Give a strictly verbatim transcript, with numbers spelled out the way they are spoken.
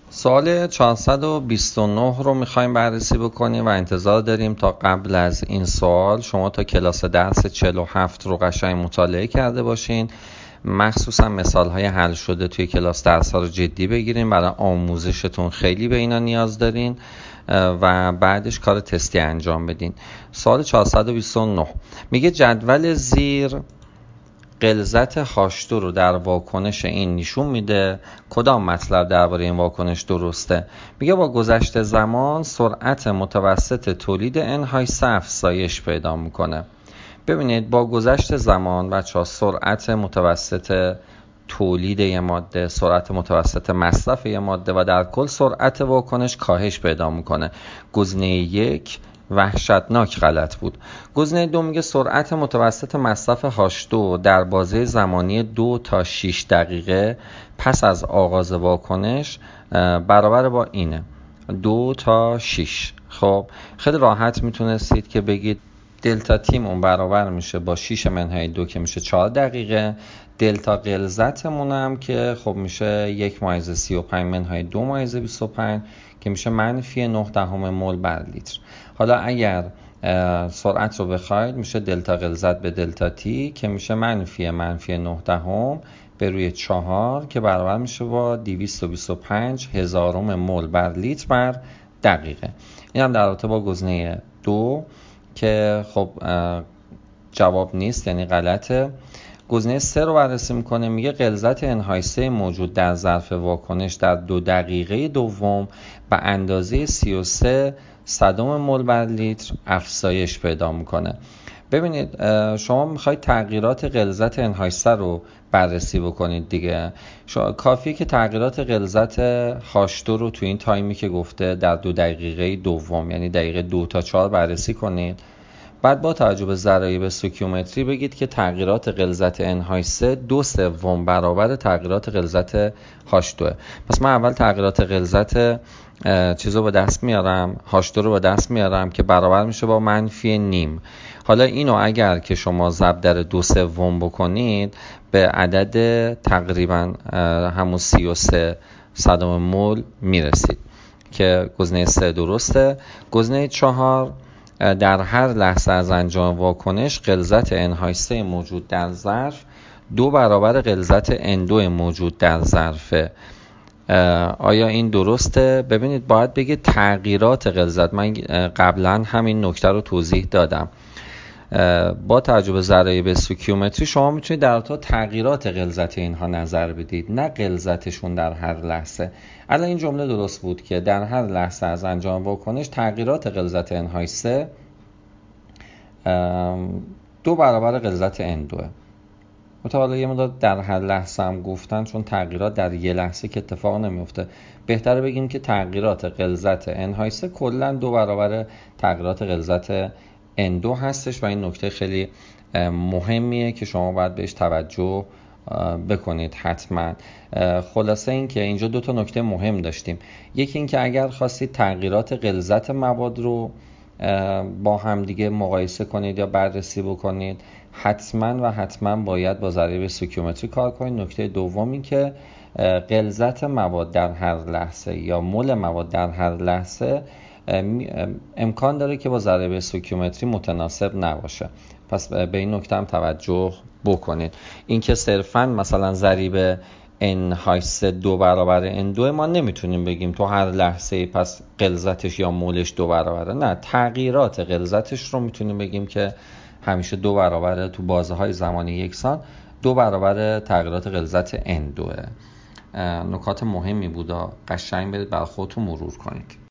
سوال چهارصد و بیست و نه رو میخوایم بررسی بکنیم و انتظار داریم تا قبل از این سوال شما تا کلاس درس چهل و هفت رو قشنگ مطالعه کرده باشین، مخصوصا مثال های حل شده توی کلاس درس ها رو جدی بگیریم. برای آموزشتون خیلی به اینا نیاز دارین و بعدش کار تستی انجام بدین. سوال چهارصد و بیست و نه میگه جدول زیر غلظت هاش دو رو در واکنش این نشون میده. کدام مطلب درباره این واکنش درسته؟ میگه با گذشت زمان سرعت متوسط تولید ان های سه افزایش پیدا میکنه. ببینید با گذشت زمان بچه‌ها سرعت متوسط تولید یه ماده، سرعت متوسط مصرف یه ماده و در کل سرعت واکنش کاهش پیدا میکنه. گزینه یک وحشتناک غلط بود. گزینه دو میگه سرعت متوسط مصرف هاش دو در بازه زمانی دو تا شش دقیقه پس از آغاز واکنش برابر با اینه، دو تا شش. خب خیلی راحت میتونستید که بگید دلتا تیمون برابر میشه با شش منهای دو که میشه چهار دقیقه. دلتا غلظتمون هم که خب میشه یک مایز سی و پنج منهای دو مایز بیست و پنج که میشه منفی نه دهم مول بر لیتر. حالا اگر سرعت رو بخواید میشه دلتا غلظت به دلتا تی که میشه منفی منفی نه دهم به روی چهار که برابر میشه با دویست و بیست و پنج هزارم مول بر لیتر بر دقیقه. این هم در رابطه با گزینه دو که خب جواب نیست، یعنی غلطه. گزینه سه رو بررسی میکنه. میگه غلظت ان های سه موجود در ظرف واکنش در دو دقیقه دوم به اندازه سی و سه صدم مول بر لیتر افزایش پیدا میکنه. ببینید شما میخواید تغییرات غلظت ان های سه رو بررسی بکنید دیگه. کافیه که تغییرات غلظت هاش دو رو تو این تایمی که گفته در دو دقیقه دوم، یعنی دقیقه دو تا چهار بررسی کنید. بعد با توجه به ضرایب استوکیومتری بگید که تغییرات غلظت ان های سه دو سوم برابر تغییرات غلظت هاش دو. پس من اول تغییرات غلظت چیزو به دست میارم، هاش دو رو به دست میارم که برابر میشه با منفی نیم. حالا اینو اگر که شما ضرب در دو سوم بکنید به عدد تقریبا همون سی و سه صدم مول میرسید که گزینه سه درسته. گزینه چهار در هر لحظه از انجام واکنش غلظت ان های سه موجود در ظرف دو برابر غلظت ان دو موجود در ظرفه. آیا این درسته؟ ببینید باید بگه تغییرات غلظت. من قبلا همین نکته رو توضیح دادم. با توجه به ضرایب استوکیومتری شما میتونید در تا تغییرات غلظت اینها نظر بدید، نه غلظتشون در هر لحظه. الان این جمله درست بود که در هر لحظه از انجام واکنش تغییرات غلظت ان های سه دو برابر غلظت ان دو. متأسفانه یه مقدار در هر لحظه هم گفتن چون تغییرات در یه لحظه که اتفاق نمیفته. بهتره بگیم که تغییرات غلظت ان های سه کلا دو برابر تغییرات غلظت ان دو هستش و این نکته خیلی مهمیه که شما باید بهش توجه بکنید حتما. خلاصه این که اینجا دو تا نکته مهم داشتیم. یکی این که اگر خواستید تغییرات غلظت مواد رو با هم دیگه مقایسه کنید یا بررسی بکنید حتما و حتما باید با ضریب استوکیومتری کار کنید. نکته دوم این که غلظت مواد در هر لحظه یا مول مواد در هر لحظه امکان داره که با ضریب استوکیومتری متناسب نباشه. پس به این نکته هم توجه بکنید. این که صرفاً مثلا ضریب ان های سه دو برابر ان دو ما نمیتونیم بگیم تو هر لحظه پس غلظتش یا مولش دو برابره. نه، تغییرات غلظتش رو میتونیم بگیم که همیشه دو برابره تو بازه های زمانی یکسان دو برابر تغییرات غلظت ان دو. نکات مهمی بود، قشنگ برید برای خودتون مرور کنید.